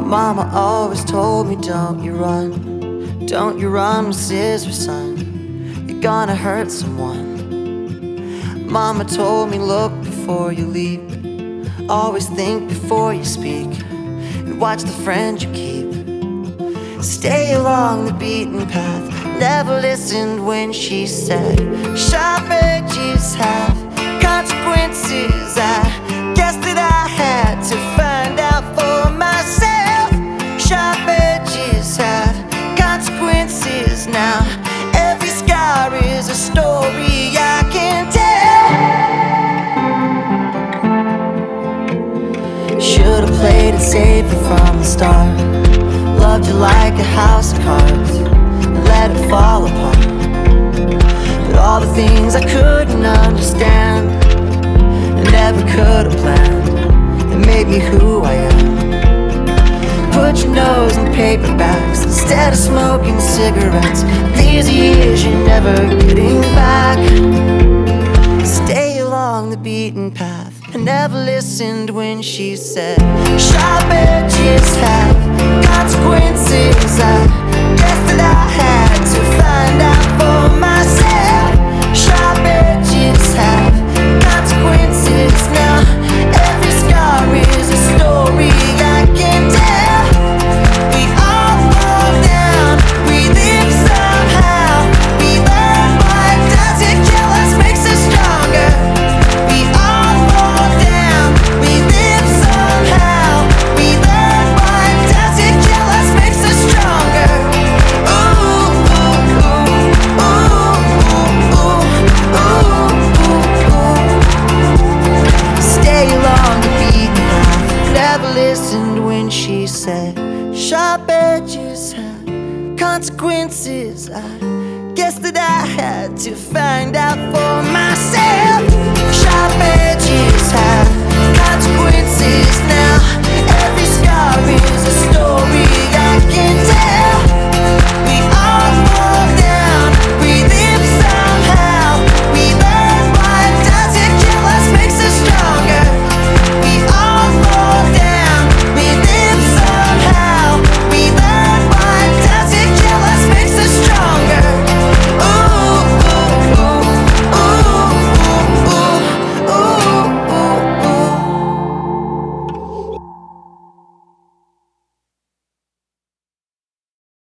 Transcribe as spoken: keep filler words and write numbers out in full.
Mama always told me, don't you run, don't you run with scissors, son, you're gonna hurt someone. Mama told me, look before you leap, always think before you speak, and watch the friend you keep. Stay along the beaten path, never listened when she said sharp edges have consequences. I guess that I had to find out for myself. Sharp edges have consequences. Now every scar is a story I can tell. Should've played it safer from the start, loved you like a house of cards and let it fall apart. But all the things I couldn't understand and never could have planned, that made me who I am. Put your nose in paperbacks instead of smoking cigarettes. These years you're never getting back. Stay along the beaten path, I never listened when she said sharp edges have consequences. I guess that I had to find out for myself. Sharp edges have consequences. Now every scar is a story I can tell. We all fall down, we live somehow. We learn, what does it kill us makes us stronger. We all fall down, we live somehow. We learn, what does it kill us makes us stronger. Ooh, ooh, ooh, ooh, ooh, ooh, ooh, ooh. Stay along the beaten path, never listened when she said sharp edges have consequences. I guess that I had to find out for myself. Sharp edges have consequences. Now every scar is a story